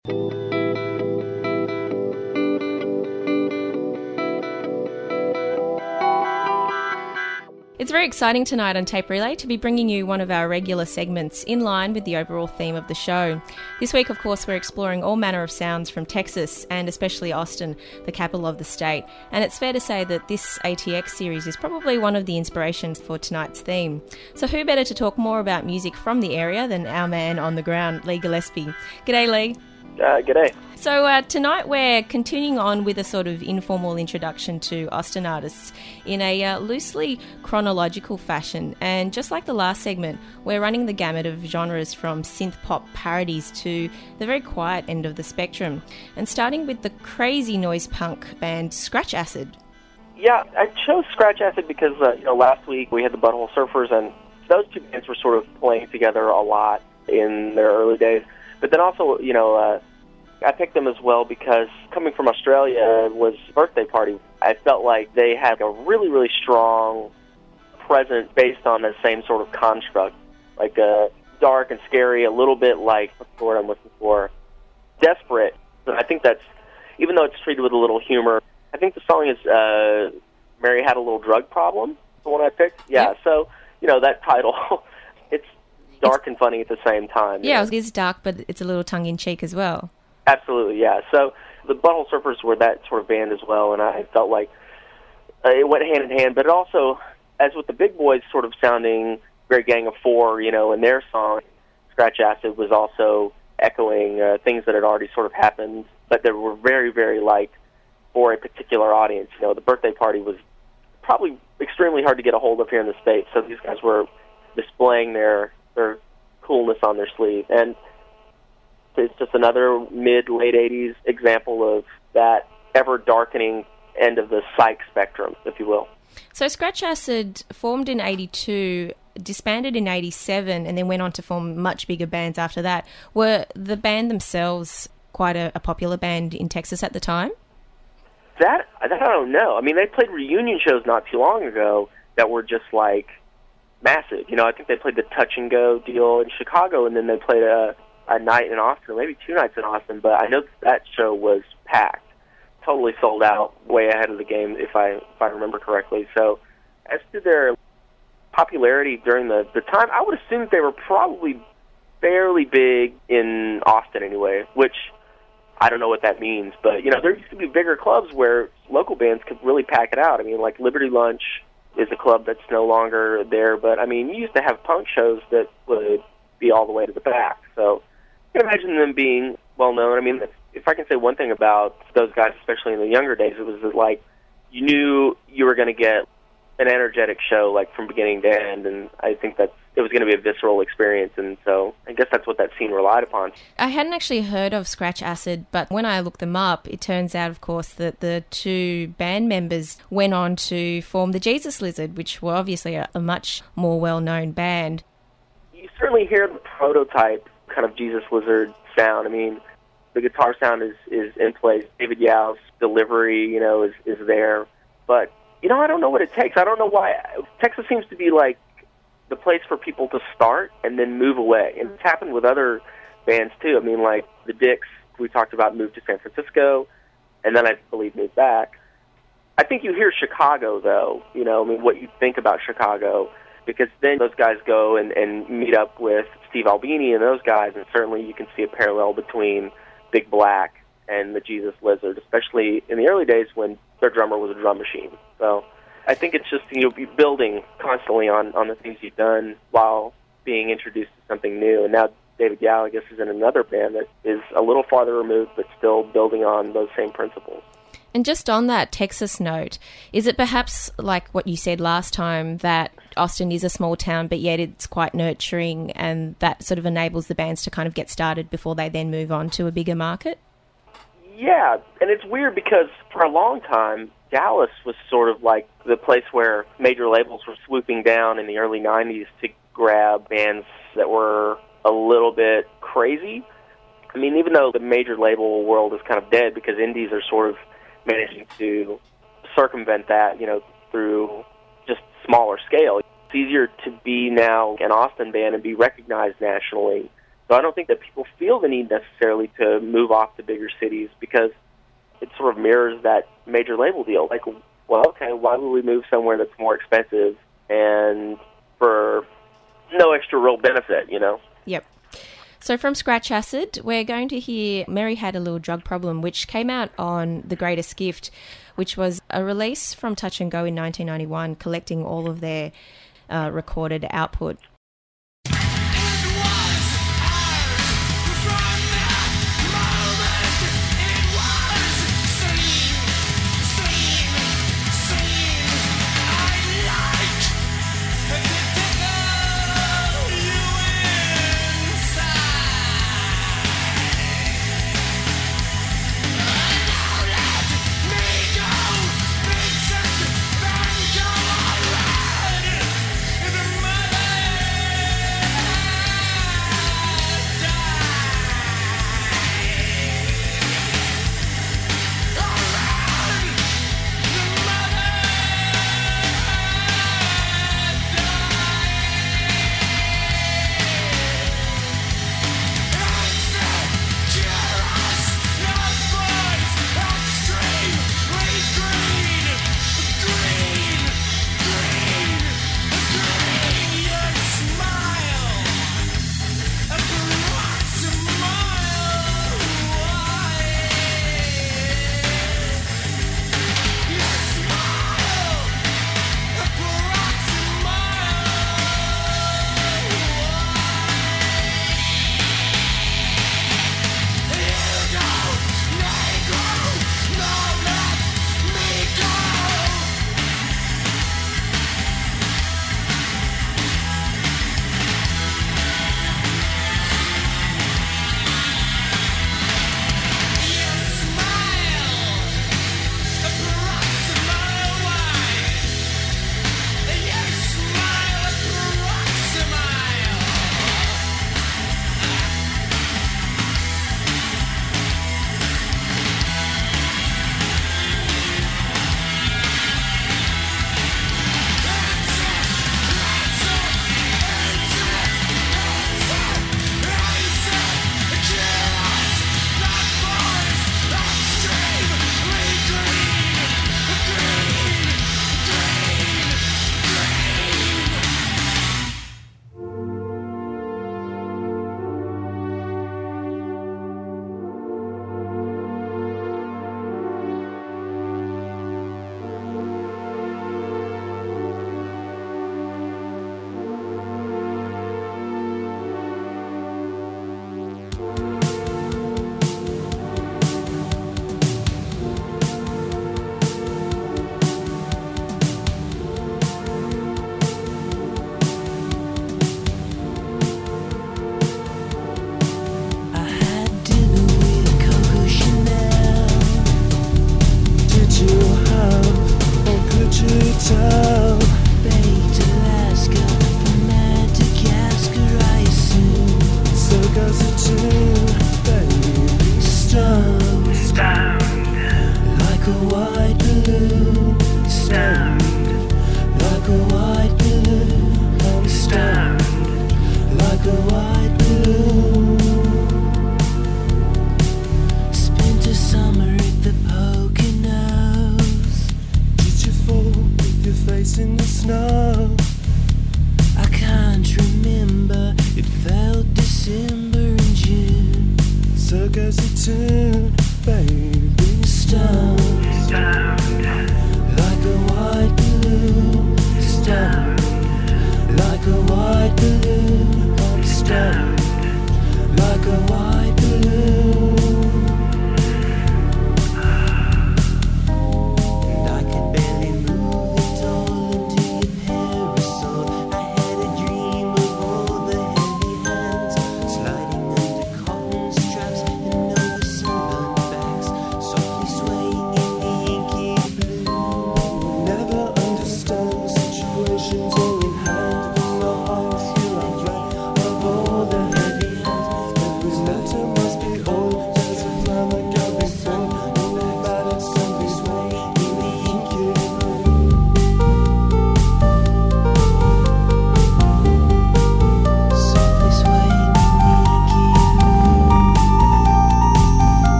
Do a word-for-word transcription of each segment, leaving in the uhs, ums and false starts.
It's very exciting tonight on Tape Relay to be bringing you one of our regular segments in line with the overall theme of the show. This week, of course, we're exploring all manner of sounds from Texas and especially Austin, the capital of the state. And it's fair to say that this A T X series is probably one of the inspirations for tonight's theme. So who better to talk more about music from the area than our man on the ground, Lee Gillespie. G'day, Lee. Uh, g'day. So uh, tonight we're continuing on with a sort of informal introduction to Austin artists in a uh, loosely chronological fashion. And just like the last segment, we're running the gamut of genres from synth pop parodies to the very quiet end of the spectrum. And starting with the crazy noise punk band Scratch Acid. Yeah, I chose Scratch Acid because, uh, you know, last week we had the Butthole Surfers, and those two bands were sort of playing together a lot in their early days. But then also, you know, uh, I picked them as well because coming from Australia was a birthday party. I felt like they had a really, really strong presence based on the same sort of construct, like uh, dark and scary, a little bit like, what's the word I'm looking for, desperate. And I think that's, even though it's treated with a little humor, I think the song is uh, Mary Had a Little Drug Problem, the one I picked. Yeah, yep. So, you know, that title, it's dark and funny at the same time. Yeah, know? It is dark, but it's a little tongue-in-cheek as well. Absolutely, yeah. So the Butthole Surfers were that sort of band as well, and I felt like uh, it went hand in hand. But it also, as with the big boys sort of sounding very Gang of Four, you know, in their song, Scratch Acid was also echoing uh, things that had already sort of happened, but that were very, very like for a particular audience. You know, the birthday party was probably extremely hard to get a hold of here in the States, so these guys were displaying their their coolness on their sleeve. And it's just another mid-late eighties example of that ever-darkening end of the psych spectrum, if you will. So Scratch Acid formed in eighty-two, disbanded in eighty-seven, and then went on to form much bigger bands after that. Were the band themselves quite a, a popular band in Texas at the time? That, that I don't know. I mean, they played reunion shows not too long ago that were just, like, massive. You know, I think they played the Touch and Go deal in Chicago, and then they played a... a night in Austin, maybe two nights in Austin, but I know that show was packed, totally sold out, way ahead of the game, if I if I remember correctly. So, as to their popularity during the, the time, I would assume that they were probably fairly big in Austin anyway, which I don't know what that means, but, you know, there used to be bigger clubs where local bands could really pack it out. I mean, like Liberty Lunch is a club that's no longer there, but, I mean, you used to have punk shows that would be all the way to the back, so I can imagine them being well-known. I mean, if I can say one thing about those guys, especially in the younger days, it was that, like, you knew you were going to get an energetic show, like, from beginning to end, and I think that it was going to be a visceral experience, and so I guess that's what that scene relied upon. I hadn't actually heard of Scratch Acid, but when I looked them up, it turns out, of course, that the two band members went on to form the Jesus Lizard, which were obviously a, a much more well-known band. You certainly hear the prototype kind of Jesus Lizard sound. I mean, the guitar sound is, is in place. David Yau's delivery, you know, is, is there. But, you know, I don't know what it takes. I don't know why. Texas seems to be like the place for people to start and then move away. And it's happened with other bands, too. I mean, like the Dicks, we talked about, moved to San Francisco, and then I believe moved back. I think you hear Chicago, though, you know, I mean, what you think about Chicago, because then those guys go and, and meet up with Steve Albini and those guys, and certainly you can see a parallel between Big Black and the Jesus Lizard, especially in the early days when their drummer was a drum machine. So I think it's just, you know, be building constantly on, on the things you've done while being introduced to something new. And now David Yau, I guess, is in another band that is a little farther removed but still building on those same principles. And just on that Texas note, is it perhaps like what you said last time, that Austin is a small town, but yet it's quite nurturing, and that sort of enables the bands to kind of get started before they then move on to a bigger market? Yeah, and it's weird because for a long time, Dallas was sort of like the place where major labels were swooping down in the early nineties to grab bands that were a little bit crazy. I mean, even though the major label world is kind of dead because indies are sort of managing to circumvent that, you know, through just smaller scale. It's easier to be now an Austin band and be recognized nationally. So I don't think that people feel the need necessarily to move off to bigger cities because it sort of mirrors that major label deal. Like, well, okay, why would we move somewhere that's more expensive and for no extra real benefit, you know? Yep. So from Scratch Acid, we're going to hear Mary Had a Little Drug Problem, which came out on The Greatest Gift, which was a release from Touch and Go in nineteen ninety-one, collecting all of their uh, recorded output.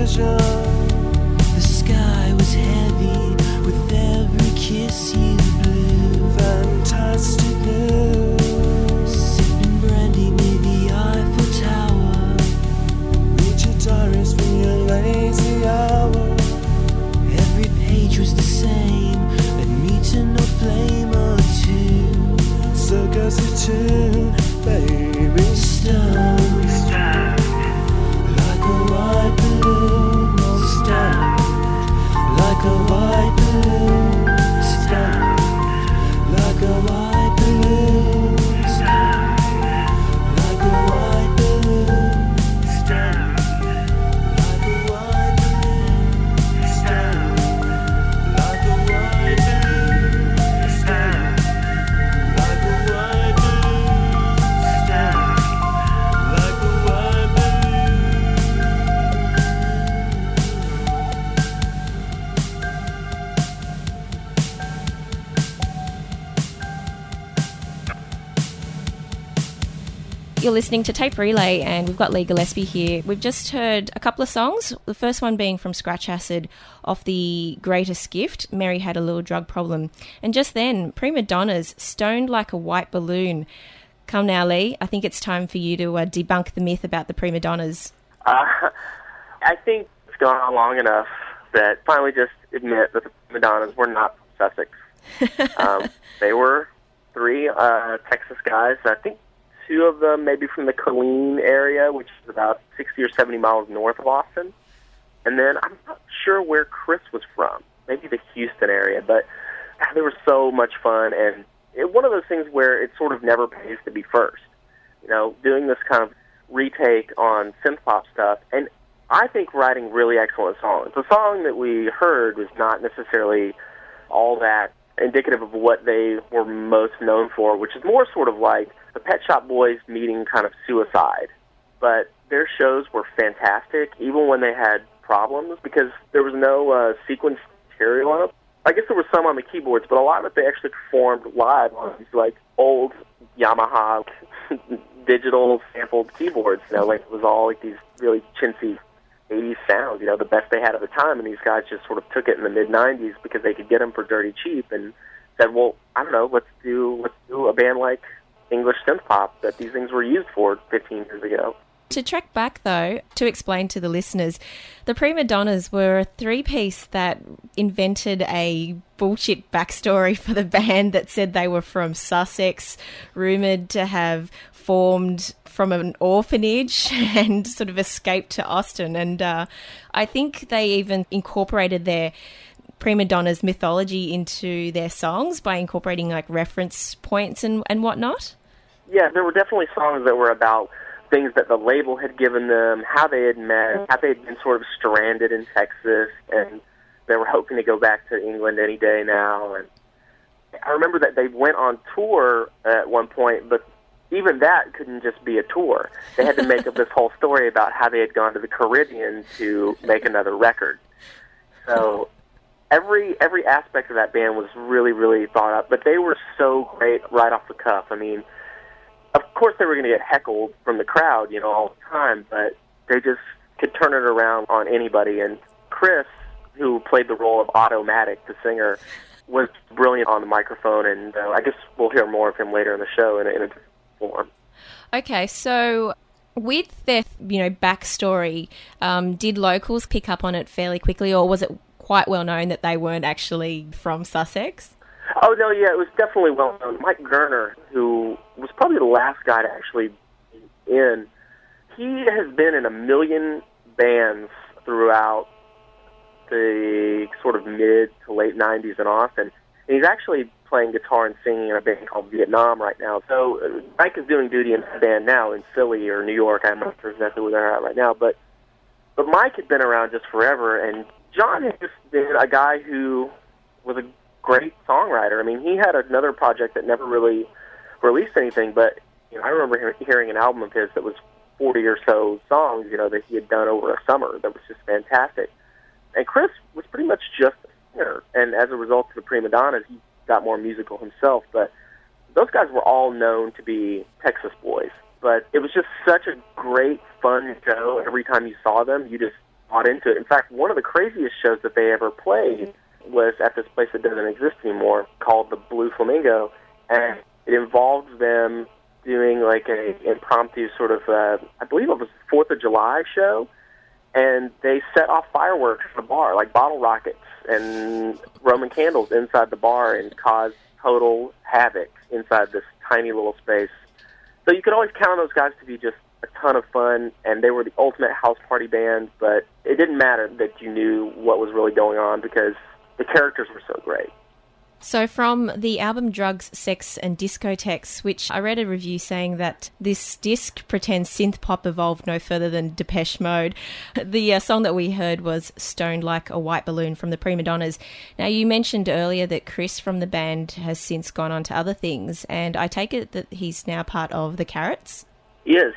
vision. The sky was heavy with every kiss you blew. Fantastic news. Sipping brandy near the Eiffel Tower. Read your diaries from your lazy hour. Every page was the same, and meeting no flame or two. Circus a tune, baby. Stoned, like a white balloon. Stoned, like a white balloon. Stoned, like a white balloon. Stoned, like a white balloon. Stoned, like a white balloon. Stoned, like a white balloon. Stoned, like a white balloon. Stoned, like a white You're listening to Tape Relay, and we've got Lee Gillespie here. We've just heard a couple of songs, the first one being from Scratch Acid off the Greatest Gift, Mary Had a Little Drug Problem. And just then, Prima Donna's Stoned Like a White Balloon. Come now, Lee, I think it's time for you to uh, debunk the myth about the Prima Donnas. Uh, I think it's gone on long enough that finally just admit that the Prima Donnas were not from Sussex. um, they were three uh, Texas guys. I think two of them maybe from the Killeen area, which is about sixty or seventy miles north of Austin. And then I'm not sure where Chris was from, maybe the Houston area, but they were so much fun. And it, one of those things where it sort of never pays to be first. You know, doing this kind of retake on synth pop stuff, and I think writing really excellent songs. The song that we heard was not necessarily all that indicative of what they were most known for, which is more sort of like the Pet Shop Boys meeting kind of Suicide. But their shows were fantastic, even when they had problems, because there was no uh, sequence material on it. I guess there was some on the keyboards, but a lot of it they actually performed live on these like old Yamaha digital sampled keyboards. You know, like it was all like these really chintzy eighties sounds, you know, the best they had at the time, and these guys just sort of took it in the mid nineties because they could get them for dirty cheap and said, well, I don't know, let's do let's do a band like English synth pop that these things were used for fifteen years ago. To track back, though, to explain to the listeners, the Prima Donnas were a three-piece that invented a bullshit backstory for the band that said they were from Sussex, rumoured to have formed from an orphanage and sort of escaped to Austin. And uh, I think they even incorporated their Prima Donna's mythology into their songs by incorporating like reference points and, and whatnot. Yeah, there were definitely songs that were about things that the label had given them, how they had met, how they had been sort of stranded in Texas, and they were hoping to go back to England any day now. And I remember that they went on tour at one point, but even that couldn't just be a tour. They had to make up this whole story about how they had gone to the Caribbean to make another record. So every every aspect of that band was really, really thought up, but they were so great right off the cuff. I mean, of course they were going to get heckled from the crowd, you know, all the time, but they just could turn it around on anybody. And Chris, who played the role of Automatic, the singer, was brilliant on the microphone, and uh, I guess we'll hear more of him later in the show in a, in a different form. Okay, so with their, you know, backstory, um, did locals pick up on it fairly quickly, or was it quite well known that they weren't actually from Sussex? Oh, no, yeah, it was definitely well known. Mike Gerner, who was probably the last guy to actually be in, he has been in a million bands throughout the sort of mid to late nineties in Austin. And he's actually playing guitar and singing in a band called Vietnam right now. So uh, Mike is doing duty in a band now in Philly or New York. I'm not sure exactly where they're at right now. But, but Mike had been around just forever, and John had just been a guy who was a great songwriter. I mean, he had another project that never really released anything, but you know, I remember he- hearing an album of his that was forty or so songs, you know, that he had done over a summer that was just fantastic. And Chris was pretty much just a singer, and as a result of the Prima Donnas, he got more musical himself, but those guys were all known to be Texas boys. But it was just such a great, fun show. Every time you saw them, you just bought into it. In fact, one of the craziest shows that they ever played was at this place that doesn't exist anymore called the Blue Flamingo, and it involved them doing like a impromptu sort of, uh, I believe it was fourth of July show, and they set off fireworks in the bar, like bottle rockets and Roman candles inside the bar, and caused total havoc inside this tiny little space. So you could always count on those guys to be just a ton of fun, and they were the ultimate house party band, but it didn't matter that you knew what was really going on because the characters were so great. So from the album Drugs, Sex and Discotheques, which I read a review saying that this disc pretends synth pop evolved no further than Depeche Mode. The uh, song that we heard was Stoned Like a White Balloon from the Prima Donnas. Now, you mentioned earlier that Chris from the band has since gone on to other things, and I take it that he's now part of the Carrots? He is.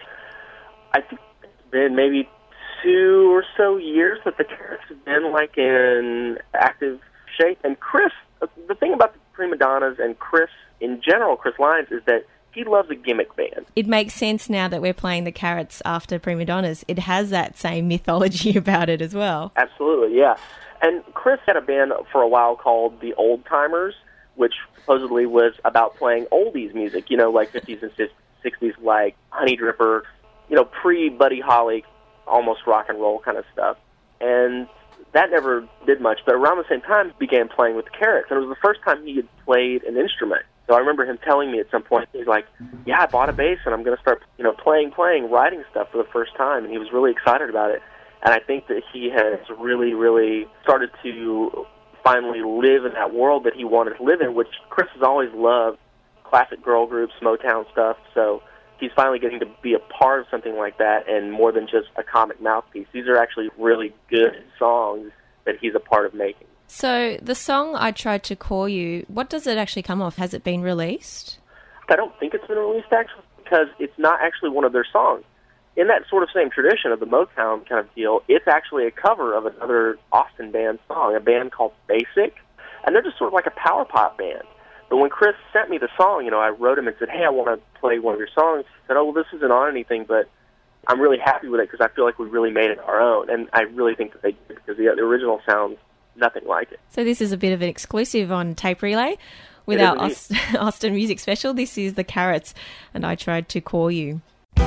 I think it's been maybe two or so years that the Carrots have been like in active shape, and Chris, the thing about the Prima Donnas and Chris in general, Chris Lyons, is that he loves a gimmick band. It makes sense now that we're playing the Carrots after Prima Donnas. It has that same mythology about it as well. Absolutely, yeah. And Chris had a band for a while called the Old Timers, which supposedly was about playing oldies music, you know, like fifties and sixties, like Honey Dripper, you know, pre-Buddy Holly, almost rock and roll kind of stuff. And that never did much, but around the same time, he began playing with the Carrots, and it was the first time he had played an instrument. So I remember him telling me at some point, he's like, yeah, I bought a bass, and I'm going to start, you know, playing, playing, writing stuff for the first time, and he was really excited about it. And I think that he has really, really started to finally live in that world that he wanted to live in, which Chris has always loved, classic girl groups, Motown stuff, so he's finally getting to be a part of something like that and more than just a comic mouthpiece. These are actually really good songs that he's a part of making. So the song I Tried to Call You, what does it actually come off? Has it been released? I don't think it's been released, actually, because it's not actually one of their songs. In that sort of same tradition of the Motown kind of deal, it's actually a cover of another Austin band song, a band called Basic, and they're just sort of like a power pop band. But when Chris sent me the song, you know, I wrote him and said, hey, I want to play one of your songs. He said, oh, well, this isn't on anything, but I'm really happy with it because I feel like we really made it our own. And I really think that they did because the, the original sounds nothing like it. So this is a bit of an exclusive on Tape Relay with our Aust- Austin Music Special. This is the Carrots, and I Tried to Call You.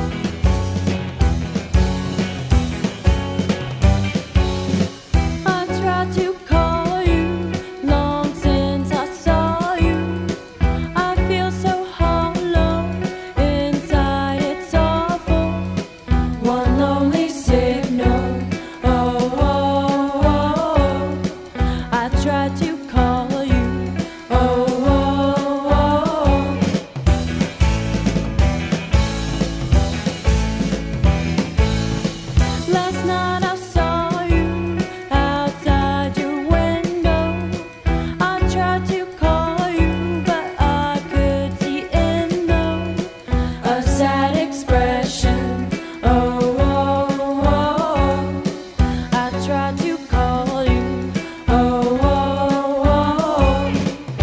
I tried to call you, long since I saw you. I feel so hollow, inside it's awful. One lonely signal, oh, oh, oh. I tried to call you, oh, oh, oh. Last night I saw you outside your window. I tried to call you, but I could see in no a sad expression. Oh, oh, oh. I tried to call you. Oh, oh, oh.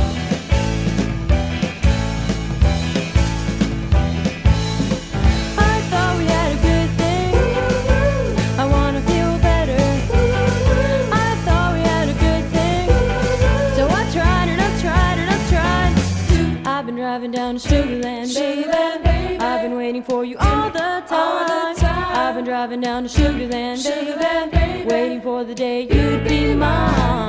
I thought we had a good thing. I wanna feel better. I thought we had a good thing. So I tried and I tried and I tried. I've been driving down to Sugarland, baby. I've been waiting for you all the time. I've been driving down to Sugarland, baby. Waiting for the day you'd be mine.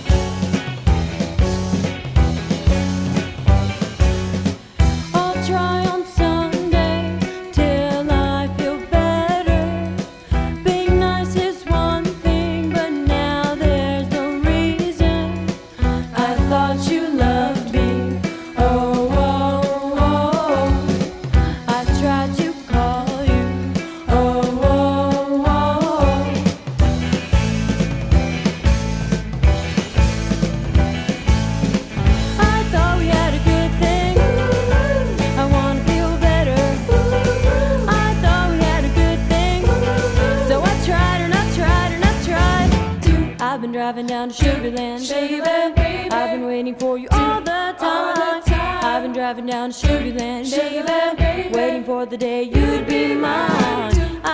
I'll try on Sunday till I feel better. Being nice is one thing, but now there's no reason. I thought you loved me. Oh, oh, oh. I tried to call you. Oh, oh, oh. I thought we had a good thing. I wanna feel better. I thought we had a good thing. So I tried and I tried and I tried. I've been driving down to Sugarland, baby. I've been waiting for you all the time. I've been driving down to Sugarland, baby. Waiting for the day you'd be mine. I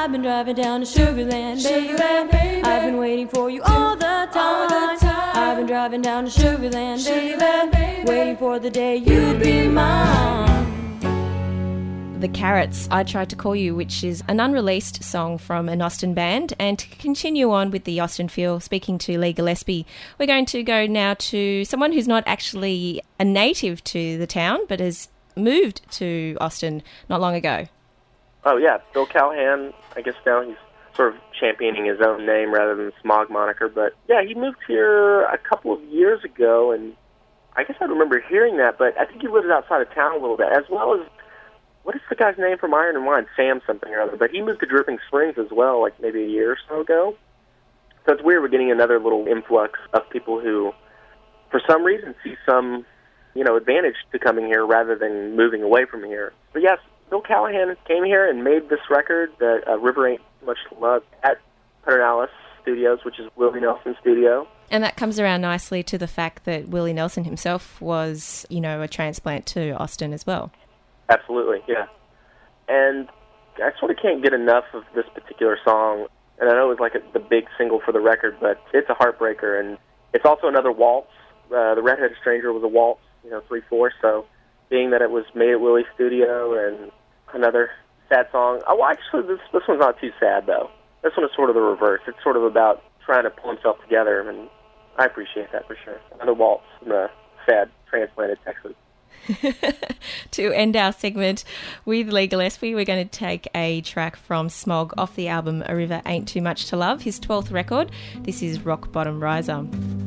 I've been driving down to Sugarland, baby. Sugarland, baby. I've been waiting for you all the time. All the time. I've been driving down to Sugarland, Sugarland, baby. baby. Waiting for the day you'd be mine. The Carrots, I Tried to Call You, which is an unreleased song from an Austin band. And to continue on with the Austin feel, speaking to Lee Gillespie, we're going to go now to someone who's not actually a native to the town, but has moved to Austin not long ago. Oh, yeah, Bill Callahan. I guess now he's sort of championing his own name rather than the Smog moniker. But, yeah, he moved here a couple of years ago, and I guess I remember hearing that, but I think he lives outside of town a little bit, as well as, what is the guy's name from Iron and Wine? Sam something or other. But he moved to Dripping Springs as well, like maybe a year or so ago. So it's weird we're getting another little influx of people who, for some reason, see some, you know, advantage to coming here rather than moving away from here. But yes, Bill Callahan came here and made this record, that uh, River Ain't Much to Love, at Pedernales Studios, which is Willie Nelson's studio. And that comes around nicely to the fact that Willie Nelson himself was, you know, a transplant to Austin as well. Absolutely, yeah. And I sort of can't get enough of this particular song. And I know it was like a, the big single for the record, but it's a heartbreaker. And it's also another waltz. Uh, the Red-Headed Stranger was a waltz, you know, three four. So being that it was made at Willie's studio and another sad song. Oh, well, actually, this, this one's not too sad, though. This one is sort of the reverse. It's sort of about trying to pull himself together, and I appreciate that for sure. Another waltz from the sad transplanted Texas. To end our segment with Lee Gillespie, we're going to take a track from Smog off the album A River Ain't Too Much to Love, his twelfth record. This is Rock Bottom Riser.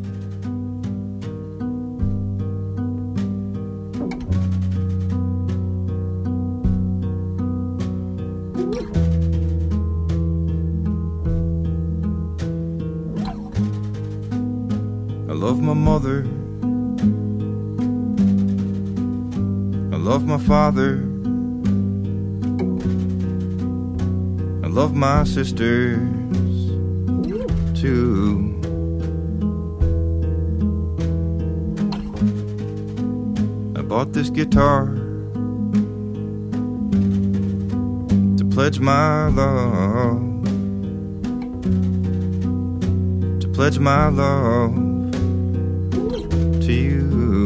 I love my mother, I love my father, I love my sisters too. I bought this guitar to pledge my love, to pledge my love to you.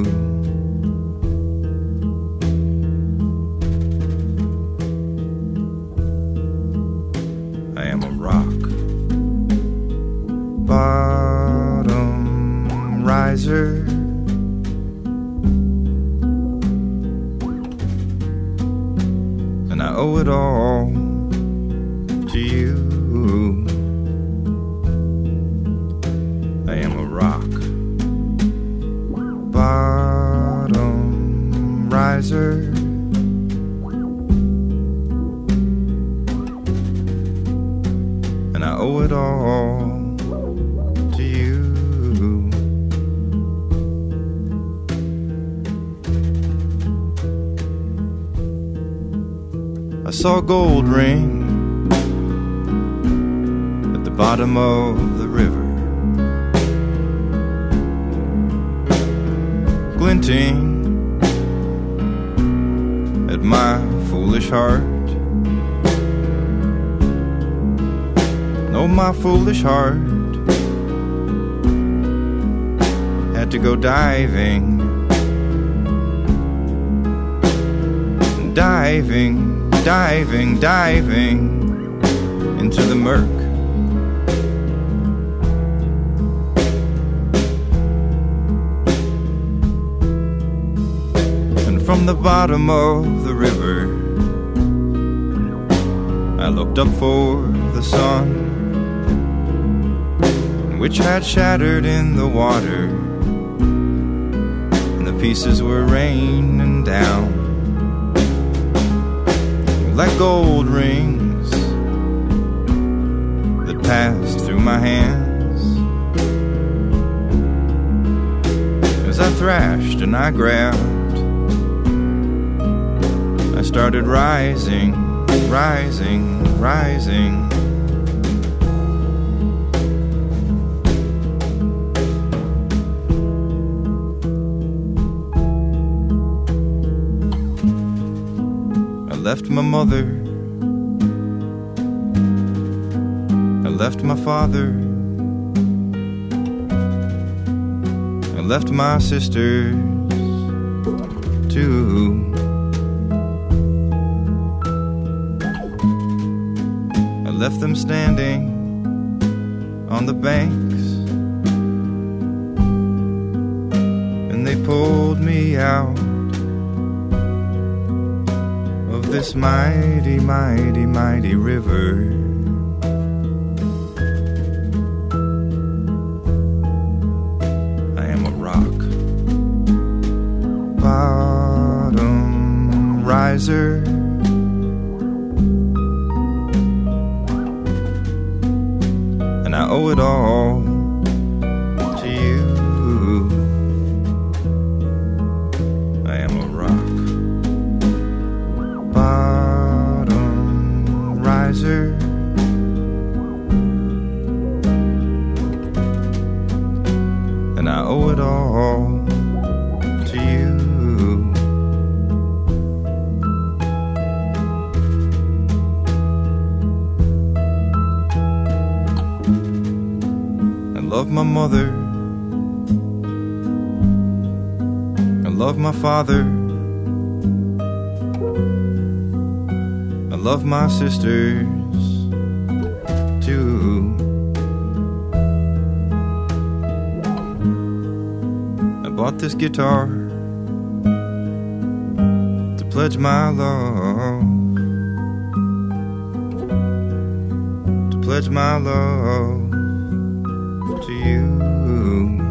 I am a rock bottom riser, and I owe it all to you. I am a rock bottom riser, and I owe it all to you. I saw a gold ring at the bottom of the river, glinting at my foolish heart. Oh, my foolish heart had to go diving, diving, diving, diving into the murk. From the bottom of the river, I looked up for the sun, which had shattered in the water, and the pieces were raining down like gold rings that passed through my hands as I thrashed and I grabbed. I started rising, rising, rising. I left my mother left my father, I left my sisters too. I left them standing on the banks, and they pulled me out of this mighty, mighty, mighty river. I am a rock bottom riser, and I owe it all to you. I am a rock bottom riser, and I owe it all to you. I love my mother, I love my father, I love my sisters too. I bought this guitar to pledge my love, to pledge my love to you.